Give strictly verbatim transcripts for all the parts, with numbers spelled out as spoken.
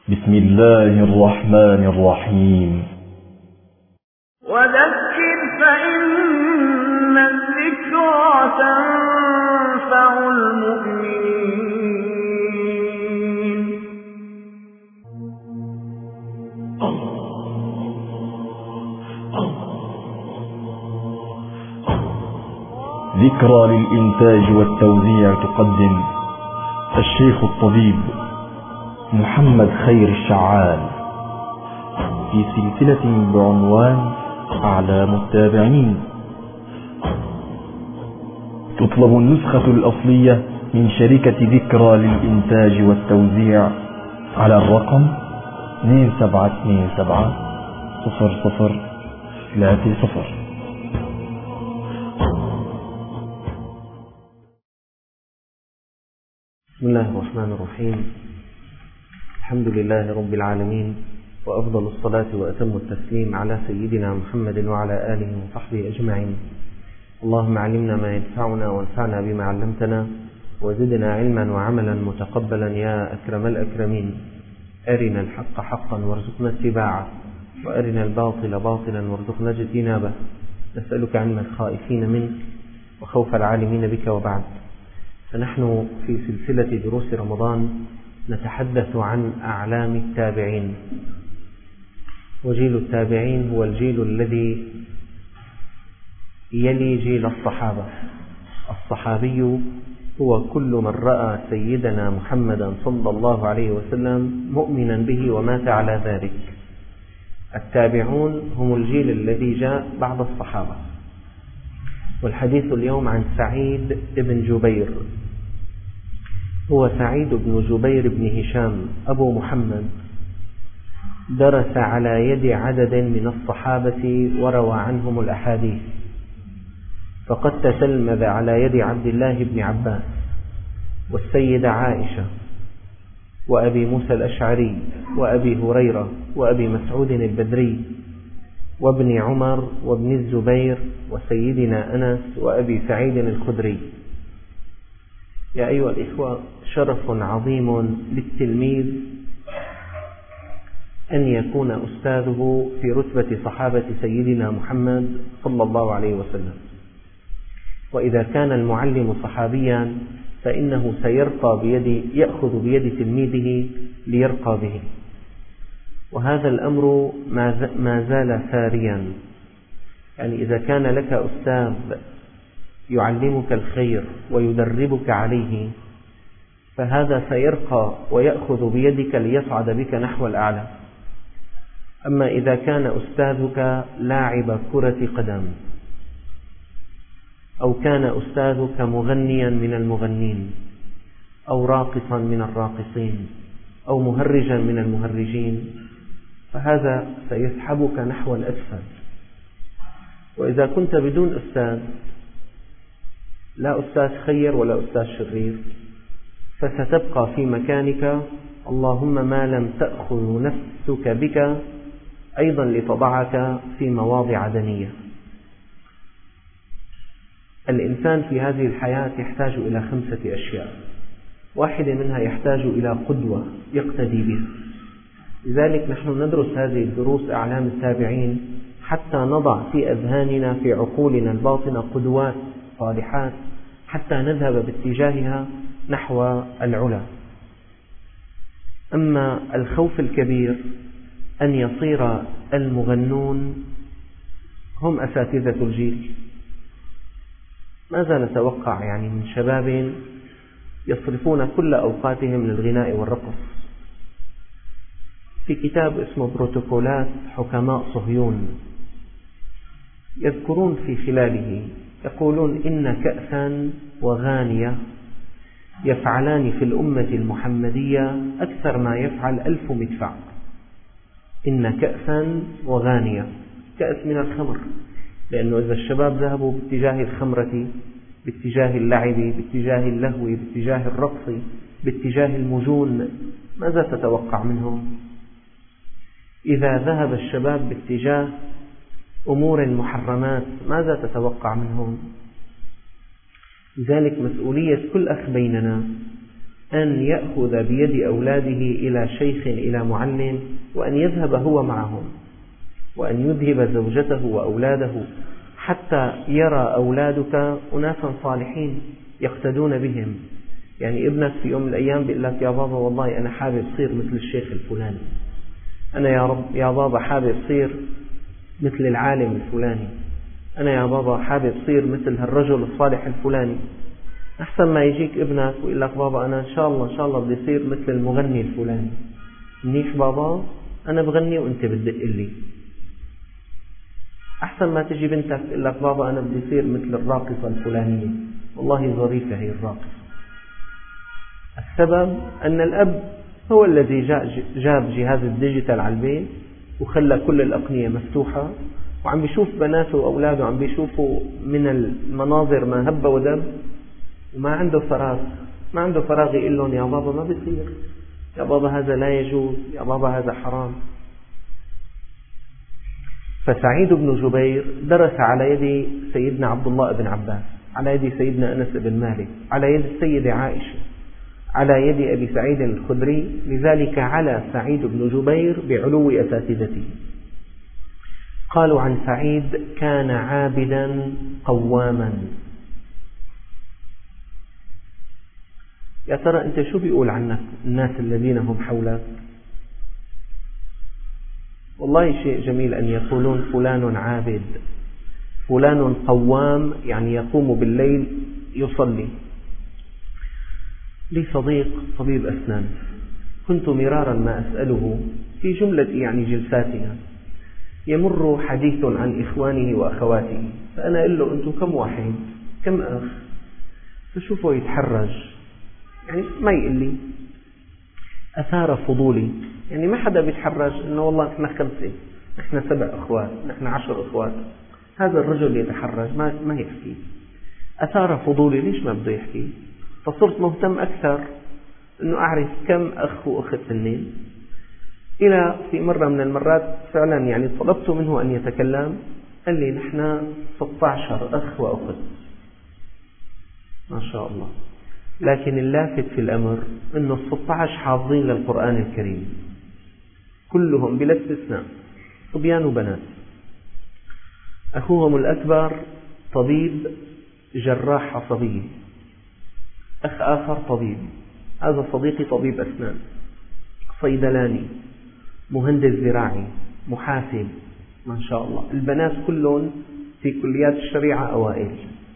بسم الله الرحمن الرحيم. وذكر فإن الذكرى تنفع المؤمنين. ذكرى للإنتاج والتوزيع تقدم الشيخ الطبيب محمد خير الشعال في سلسلة بعنوان أعلام التابعين. تطلب النسخة الأصلية من شركة ذكرى للإنتاج والتوزيع على الرقم اثنين سبعة اثنين سبعة صفر صفر ثلاثة صفر. بسم الله الرحمن الرحيم. الحمد لله رب العالمين، وأفضل الصلاة وأتم التسليم على سيدنا محمد وعلى آله وصحبه أجمعين. اللهم علمنا ما ينفعنا وانفعنا بما علمتنا، وزدنا علما وعملا متقبلا يا أكرم الأكرمين. أرنا الحق حقا وارزقنا اتباعه، وأرنا الباطل باطلا وارزقنا اجتنابه. نسألك علم الخائفين منك وخوف العالمين بك. وبعد، فنحن في سلسلة دروس رمضان نتحدث عن أعلام التابعين. وجيل التابعين هو الجيل الذي يلي جيل الصحابة. الصحابي هو كل من رأى سيدنا محمدا صلى الله عليه وسلم مؤمنا به ومات على ذلك. التابعون هم الجيل الذي جاء بعد الصحابة. والحديث اليوم عن سعيد بن جبير. هو سعيد بن جبير بن هشام أبو محمد، درس على يد عدد من الصحابة وروى عنهم الأحاديث، فقد تتلمذ على يد عبد الله بن عباس والسيدة عائشة وأبي موسى الأشعري وأبي هريرة وأبي مسعود البدري وابن عمر وابن الزبير وسيدنا أنس وأبي سعيد الخدري. يا أيها الإخوة، شرف عظيم للتلميذ أن يكون أستاذه في رتبة صحابة سيدنا محمد صلى الله عليه وسلم. وإذا كان المعلم صحابيا فإنه سيرقى بيد يأخذ بيد تلميذه ليرقى به. وهذا الأمر ما زال ساريا. يعني إذا كان لك أستاذ يعلمك الخير ويدربك عليه، فهذا سيرقى ويأخذ بيدك ليصعد بك نحو الأعلى. أما إذا كان أستاذك لاعب كرة قدم، أو كان أستاذك مغنيا من المغنين، أو راقصا من الراقصين، أو مهرجا من المهرجين، فهذا سيسحبك نحو الأسفل. وإذا كنت بدون أستاذ، لا أستاذ خير ولا أستاذ شرير، فستبقى في مكانك، اللهم ما لم تأخذ نفسك بك أيضا لتضعك في مواضع دنية. الإنسان في هذه الحياة يحتاج إلى خمسة أشياء، واحدة منها يحتاج إلى قدوة يقتدي بها. لذلك نحن ندرس هذه الدروس أعلام التابعين حتى نضع في أذهاننا في عقولنا الباطنة قدوات صالحات، حتى نذهب باتجاهها نحو العلا. أما الخوف الكبير أن يصير المغنون هم أساتذة الجيل. ماذا نتوقع يعني من شباب يصرفون كل أوقاتهم للغناء والرقص؟ في كتاب اسمه بروتوكولات حكماء صهيون يذكرون في خلاله، يقولون إن كأسا وغانية يفعلان في الأمة المحمدية أكثر ما يفعل ألف مدفع. إن كأسا وغانية، كأس من الخمر، لأنه إذا الشباب ذهبوا باتجاه الخمرة، باتجاه اللعب، باتجاه اللهو، باتجاه الرقص، باتجاه المجون، ماذا تتوقع منهم؟ إذا ذهب الشباب باتجاه أمور محرمات، ماذا تتوقع منهم؟ لذلك مسؤولية كل أخ بيننا أن يأخذ بيد أولاده إلى شيخ إلى معلم، وأن يذهب هو معهم، وأن يذهب زوجته وأولاده، حتى يرى أولادك أناسا صالحين يقتدون بهم. يعني ابنك في يوم من الأيام بيقول لك يا بابا والله أنا حابب صير مثل الشيخ الفلاني، أنا يا رب يا بابا حابب صير مثل العالم الفلاني، أنا يا بابا حابب صير مثل هالرجل الصالح الفلاني. أحسن ما يجيك ابنك ويقول لك بابا أنا إن شاء الله إن شاء الله بدي صير مثل المغني الفلاني. منيح بابا، أنا بغني وأنت بتدق لي. أحسن ما تجي بنتك تقول لك بابا أنا بدي صير مثل الراقصة الفلانية، والله ظريفة هي الراقصة. السبب أن الأب هو الذي جاب جهاز الديجيتال على البيت وخلى كل الأقنية مفتوحة، وعم بيشوف بناته وأولاده عم بيشوفوا من المناظر ما هب ودب، وما عنده فراغ ما عنده فراغ يقول لهم يا بابا ما بيصير، يا بابا هذا لا يجوز، يا بابا هذا حرام. فسعيد بن جبير درس على يد سيدنا عبد الله بن عباس، على يد سيدنا أنس بن مالك، على يد السيدة عائشة، على يد أبي سعيد الخدري. لذلك على سعيد بن جبير بعلو أساتذته. قالوا عن سعيد كان عابدا قواما. يا ترى أنت شو بيقول عنك الناس الذين هم حولك؟ والله شيء جميل أن يقولون فلان عابد، فلان قوام، يعني يقوم بالليل يصلي. لي صديق طبيب أسنان، كنت مرارا ما أسأله في جملة يعني جلساتنا، يمر حديث عن إخوانه وأخواته، فأنا أقول له أنتم كم واحد كم أخ؟ فشوفه يتحرج، يعني ما يقول لي. أثار فضولي، يعني ما حدا بيتحرج إنه والله إحنا خمسة، إحنا سبع أخوات، إحنا عشر أخوات. هذا الرجل يتحرج ما ما يحكي. أثار فضولي، ليش ما بده يحكي؟ فصرت مهتم أكثر إنه أعرف كم أخ وأخت اثنين. إلى في مرة من المرات فعلا يعني طلبت منه أن يتكلم، قال لي نحن ستة عشر أخ وأخت. ما شاء الله. لكن اللافت في الأمر أنه الستة عشر حافظين للقرآن الكريم كلهم بلا استثناء، صبيان وبنات. أخوهم الأكبر طبيب جراح عصبية، أخ آخر طبيب، هذا صديقي طبيب أسنان، صيدلاني، مهندس زراعي، محاسب، ما شاء الله. البنات كلهم في كليات الشريعة أوائل.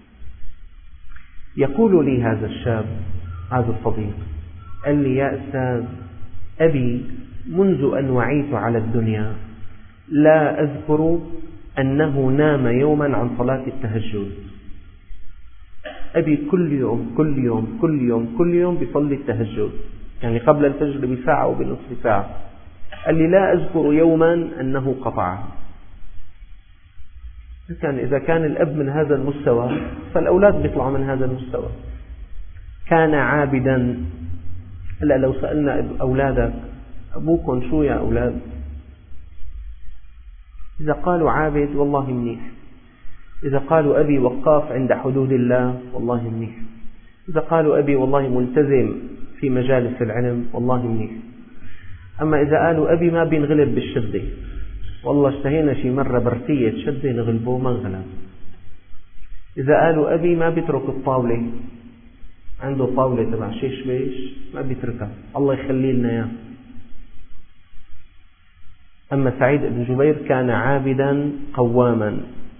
يقول لي هذا الشاب هذا الصديق، قال لي يا أستاذ أبي منذ أن وعيت على الدنيا لا أذكر أنه نام يوما عن صلاة التهجد. أبي كل يوم كل يوم كل يوم كل يوم بيصلي التهجد، يعني قبل الفجر بساعة أو بنصف ساعة. قال لي لا أذكر يوما أنه قطعه. كان إذا كان الأب من هذا المستوى فالأولاد بيطلعوا من هذا المستوى. كان عابدا. هلا لو سألنا أولادك أبوكم شو يا أولاد؟ إذا قالوا عابد والله منيح، إذا قالوا أبي وقاف عند حدود الله والله منيح، إذا قالوا أبي والله ملتزم في مجالس العلم والله منيح. أما إذا قالوا أبي ما بينغلب بالشدة، والله اشتهينا شي مرة برتية شدة نغلبه ما انغلب. إذا قالوا أبي ما بيترك الطاولة، عنده طاولة تبع شيش بيش ما بيتركها، الله يخلي لنا إياه. أما سعيد بن جبير كان عابدا قواما،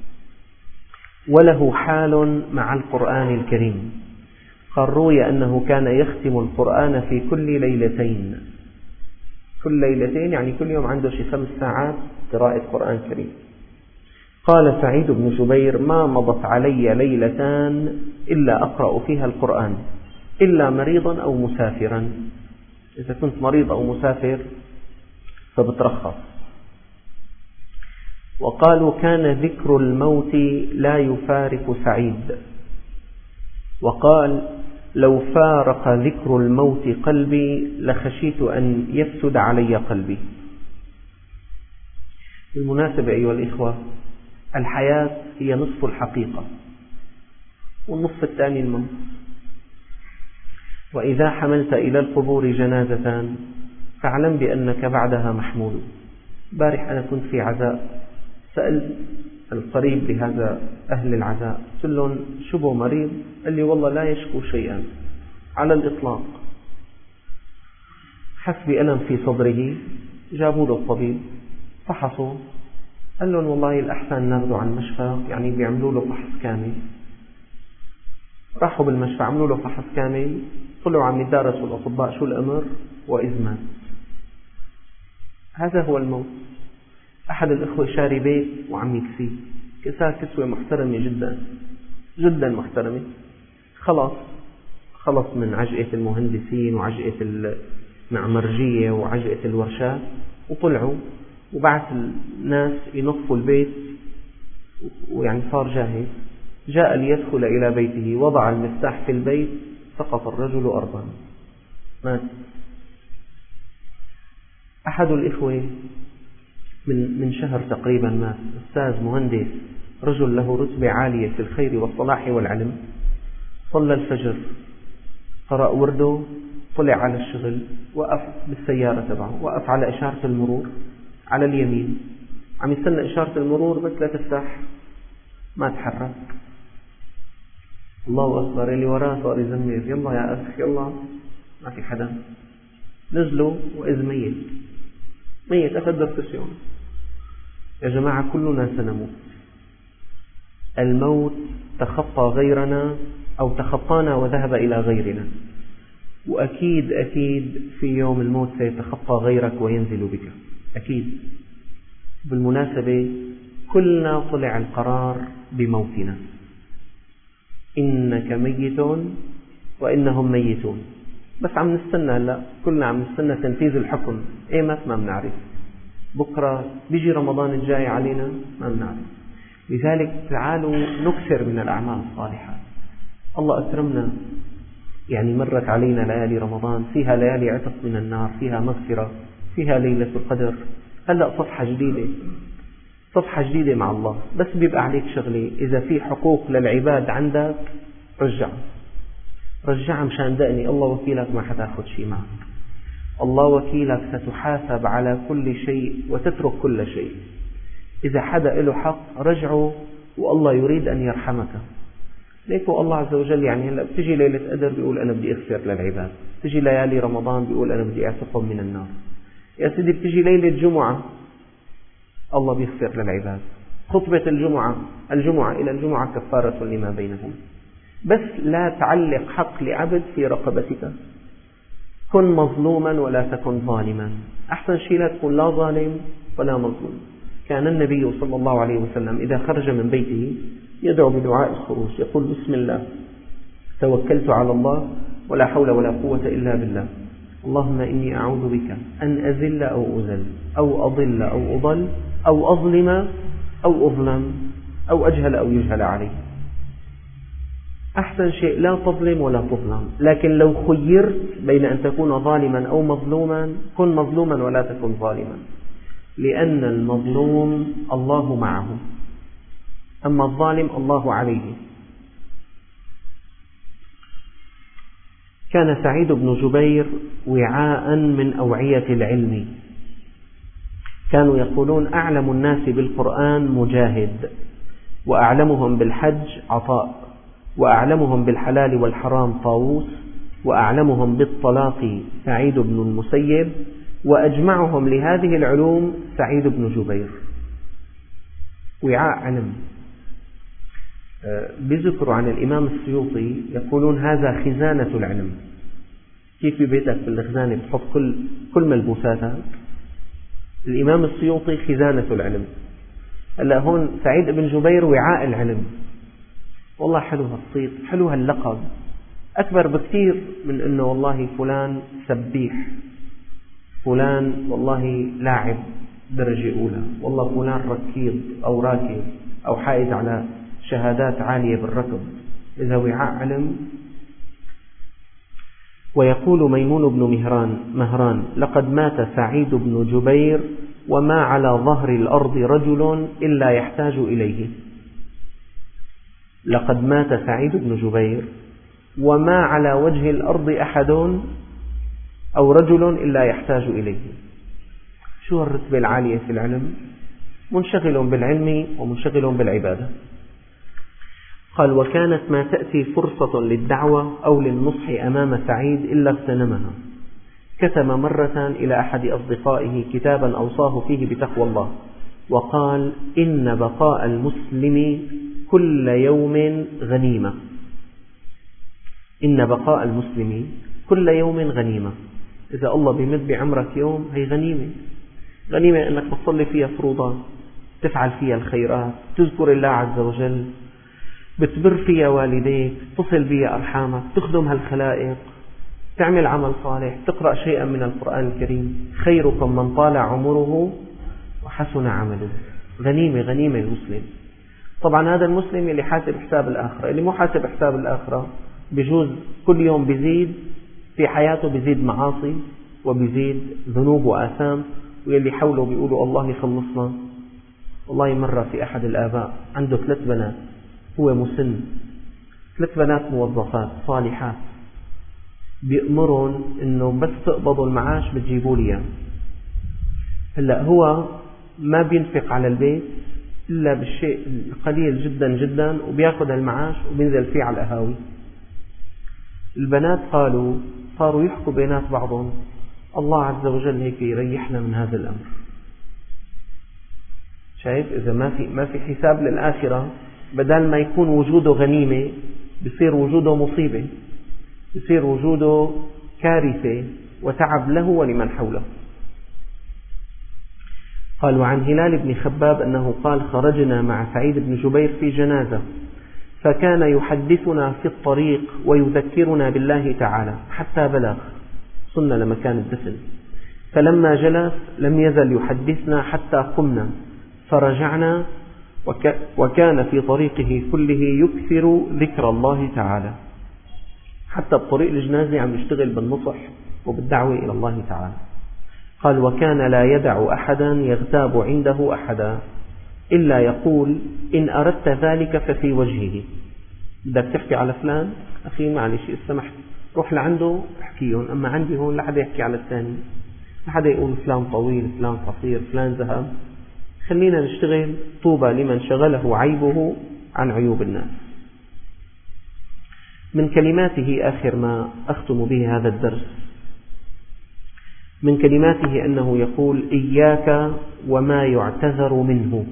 وله حال مع القرآن الكريم. قال روي أنه كان يختم القرآن في كل ليلتين، كل ليلتين يعني كل يوم عنده شي خمس ساعات قراءة قرآن كريم. قال سعيد بن جبير ما مضت علي ليلتان إلا أقرأ فيها القرآن إلا مريضا أو مسافرا. إذا كنت مريض أو مسافر فبترخص. وقالوا كان ذكر الموت لا يفارق سعيد، وقال لو فارق ذكر الموت قلبي لخشيت أن يفسد علي قلبي. بالمناسبة أيها الإخوة، الحياة هي نصف الحقيقة والنصف الثاني الموت. وإذا حملت إلى القبور جنازة فاعلم بأنك بعدها محمول. بارح أنا كنت في عزاء، سألت القريب لهذا أهل العزاء، قلت لهم شو بو مريض؟ قال لي والله لا يشكو شيئا على الإطلاق، حس بألم في صدره، جابوا له الطبيب فحصوا، قال لهم والله الأحسن ناخذه عن المشفى، يعني بيعملوا له فحص كامل. راحوا بالمشفى عملوا له فحص كامل، طلعوا عم يدارسوا الأطباء شو الأمر، وإذ مات. هذا هو الموت. أحد الإخوة شاري بيت وعم يكسيه، كساه كسوة محترمة جدا جدا محترمة، خلاص خلص من عجقة المهندسين وعجقة المعمرجية وعجقة الورشات، وطلعوا وبعث الناس ينظفوا البيت، ويعني صار جاهز. جاء ليدخل إلى بيته، وضع المفتاح في البيت، سقط الرجل أرضا، مات. أحد الإخوة من من شهر تقريبا مات، أستاذ مهندس، رجل له رتبة عالية في الخير والصلاح والعلم، صلى الفجر، قرأ ورده، طلع على الشغل، وقف بالسيارة تبعه، وقف على إشارة المرور على اليمين، عم يستنى إشارة المرور بس لا تفتح، ما تحرك. الله أكبر، اللي وراه صار يزمر، يلا يا أخ يلا، ما في حدا. نزلوا وإذ ميت، ميت أخذ درسيون. يا جماعة كلنا سنموت. الموت تخطى غيرنا أو تخطانا وذهب إلى غيرنا، وأكيد أكيد في يوم الموت سيتخطى غيرك وينزل بك أكيد. بالمناسبة كلنا طلع القرار بموتنا، إنك ميت وإنهم ميتون، بس عم نستنى. هلا كلنا عم نستنى تنفيذ الحكم، إيه مات ما بنعرف، بكرة بيجي رمضان الجاي علينا ما بنعرف. لذلك تعالوا نكثر من الأعمال الصالحة. الله أكرمنا، يعني مرت علينا ليالي رمضان، فيها ليالي عتق من النار، فيها مغفرة، فيها ليلة القدر. هلأ صفحة جديدة، صفحة جديدة مع الله، بس بيبقى عليك شغلة، إذا في حقوق للعباد عندك رجع رجع مشان دقني، الله وكيلك ما حتاخد شيء معك، الله وكيلك ستحاسب على كل شيء وتترك كل شيء. إذا حدا له حق رجعه، والله يريد أن يرحمك. ليكو الله عز وجل، يعني هلا بتجي ليلة قدر بيقول أنا بدي أغفر للعباد، بتجي ليالي رمضان بيقول أنا بدي أعتقهم من النار. يا سيدي بتجي ليلة جمعة الله بيغفر للعباد، خطبة الجمعة الجمعة إلى الجمعة كفارة لما بينهم. بس لا تعلق حق لعبد في رقبتك، كن مظلوما ولا تكن ظالما. أحسن شيء لا تكون لا ظالم ولا مظلوم. كان النبي صلى الله عليه وسلم إذا خرج من بيته يدعو بدعاء الخروج، يقول بسم الله توكلت على الله ولا حول ولا قوة إلا بالله، اللهم إني أعوذ بك أن أذل أو أذل أو أضل أو أضل أو أظلم أو أظلم أو أجهل أو يجهل علي. أحسن شيء لا تظلم ولا تظلم، لكن لو خيرت بين أن تكون ظالما أو مظلوما كن مظلوما ولا تكن ظالما، لأن المظلوم الله معه، أما الظالم الله عليه. كان سعيد بن جبير وعاء من أوعية العلم، كانوا يقولون أعلم الناس بالقرآن مجاهد، وأعلمهم بالحج عطاء، وأعلمهم بالحلال والحرام طاووس، وأعلمهم بالطلاق سعيد بن المسيب، وأجمعهم لهذه العلوم سعيد بن جبير. وعاء علم. بذكر عن الإمام السيوطي يقولون هذا خزانة العلم. كيف في بيتك في الخزانة بتحط كل كل ملبوساتك؟ الإمام السيوطي خزانة العلم. هلا هون سعيد بن جبير وعاء العلم. والله حلو هالصيت، حلو هاللقب، أكبر بكثير من أنه والله فلان سبيح، فلان والله لاعب درجة أولى، والله فلان ركيض أو راكب أو حائز على شهادات عالية بالركض. إذا وعاء علم. ويقول ميمون بن مهران مهران لقد مات سعيد بن جبير وما على ظهر الأرض رجل إلا يحتاج إليه. لقد مات سعيد بن جبير وما على وجه الأرض أحد أو رجل إلا يحتاج إليه. شو الرتبة العالية في العلم؟ منشغل بالعلم ومنشغل بالعبادة. قال: وكانت ما تأتي فرصة للدعوة أو للنصح أمام سعيد إلا اغتنمها. كتب مرة إلى أحد أصدقائه كتابا أوصاه فيه بتقوى الله، وقال: إن بقاء المسلم كل يوم غنيمة. إن بقاء المسلم كل يوم غنيمة. إذا الله بيمد بعمرك يوم هي غنيمة. غنيمة أنك تصلي فيها فروضا، تفعل فيها الخيرات، تذكر الله عز وجل، بتبر فيها والديك، تصل بها أرحامك، تخدم هالخلائق، تعمل عمل صالح، تقرأ شيئا من القرآن الكريم. خيركم من طال عمره وحسن عمله. غنيمة غنيمة المسلم. طبعا هذا المسلم اللي حاسب حساب الآخرة. اللي مو حاسب حساب الآخرة بجوز كل يوم بيزيد في حياته، بيزيد معاصي وبيزيد ذنوب وآثام، واللي حوله بيقولوا الله يخلصنا. والله مرة في أحد الآباء عنده ثلاث بنات، هو مسن، ثلاث بنات موظفات صالحات، بيأمرون إنه بس تقبضوا المعاش بتجيبوا لي. هلا هو ما بينفق على البيت إلا بالشيء القليل جدا جدا، وبياخذ المعاش وبينزل فيه على القهاوي. البنات قالوا صاروا يحكوا بينات بعضهم: الله عز وجل هيك يريحنا من هذا الأمر. شايف؟ إذا ما في ما في حساب للآخرة، بدل ما يكون وجوده غنيمة بصير وجوده مصيبة، بصير وجوده كارثة وتعب له ولمن حوله. قال: وعن هلال بن خباب أنه قال: خرجنا مع سعيد بن جبير في جنازة، فكان يحدثنا في الطريق ويذكرنا بالله تعالى حتى بلغ. صلنا لمكان الدفن، فلما جلس لم يزل يحدثنا حتى قمنا، فرجعنا وك وكان في طريقه كله يكثر ذكر الله تعالى. حتى بطريق الجنازة عم يشتغل بالنصح وبالدعوة إلى الله تعالى. قال: وكان لا يدع أحدا يغتاب عنده أحدا إلا يقول: إن أردت ذلك ففي وجهه. بدك تحكي على فلان، أخي معلش سمحت روح لعنده احكيهم، أما عندي هون لا حدا يحكي على الثاني، لا حدا يقول فلان طويل، فلان قصير، فلان ذهب. خلينا نشتغل. طوبى لمن شغله عيبه عن عيوب الناس. من كلماته آخر ما أختم به هذا الدرس، من كلماته أنه يقول: إياك وما يعتذر منه.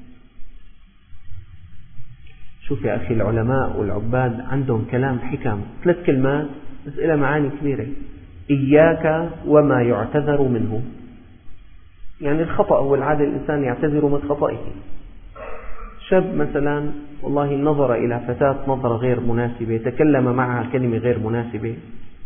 شوف يا أخي، العلماء والعباد عندهم كلام حكم، ثلاث كلمات بس لها معاني كبيرة. إياك وما يعتذر منه، يعني الخطأ هو العادة الإنسان يعتذر من خطئه. شاب مثلا والله نظر إلى فتاة نظرة غير مناسبة، تكلم معها كلمة غير مناسبة،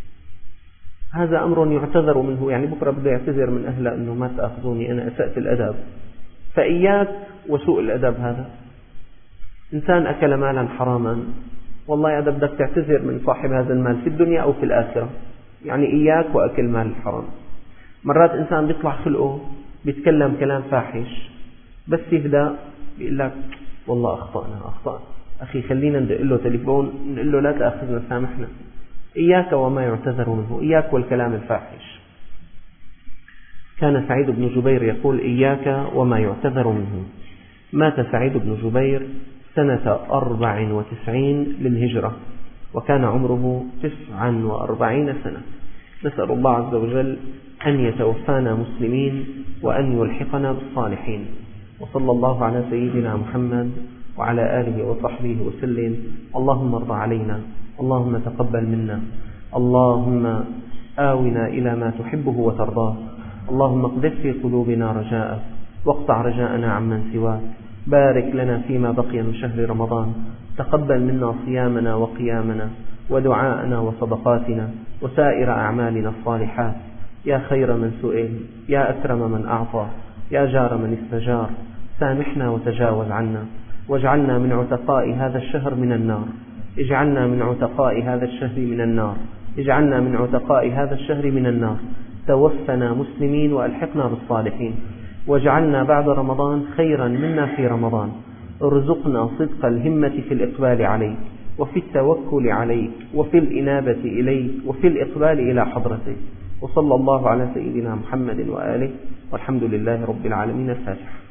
هذا أمر يعتذر منه، يعني بكرة بده يعتذر من أهله أنه ما تأخذوني أنا أسأت الأدب. فإياك وسوء الأدب. هذا إنسان أكل مالا حراما، والله هذا بدك تعتذر من صاحب هذا المال في الدنيا أو في الآخرة، يعني إياك وأكل مال الحرام. مرات إنسان بيطلع خلقه بيتكلم كلام فاحش، بس يهدأ بيقول لك والله أخطأنا أخطأنا أخي خلينا ندق له تليفون نقول له لا تأخذنا سامحنا. إياك وما يعتذر منه، إياك والكلام الفاحش. كان سعيد بن جبير يقول: إياك وما يعتذر منه. مات سعيد بن جبير سنة أربع وتسعين للهجرة، وكان عمره تسعا وأربعين سنة. نسأل الله عز وجل أن يتوفانا مسلمين وأن يلحقنا بالصالحين. وصلى الله على سيدنا محمد وعلى آله وصحبه وسلم. اللهم ارض علينا، اللهم تقبل منا، اللهم آونا إلى ما تحبه وترضاه، اللهم اقذف في قلوبنا رجاءك واقطع رجاءنا عمن سواك. بارك لنا فيما بقي من شهر رمضان، تقبل منا صيامنا وقيامنا ودعاءنا وصدقاتنا وسائر أعمالنا الصالحات. يا خير من سئل، يا أكرم من أعطى، يا جار من استجار، سامحنا وتجاوز عنا، واجعلنا من عتقاء هذا الشهر من النار، اجعلنا من عتقاء هذا الشهر من النار، اجعلنا من عتقاء هذا الشهر من النار. توفنا مسلمين وألحقنا بالصالحين، واجعلنا بعد رمضان خيرا منا في رمضان. ارزقنا صدق الهمة في الإقبال عليك، وفي التوكل عليك وفي الإنابة إليك وفي الإقبال إلى حضرتك. وصلى الله على سيدنا محمد وآله، والحمد لله رب العالمين. الفاتحة.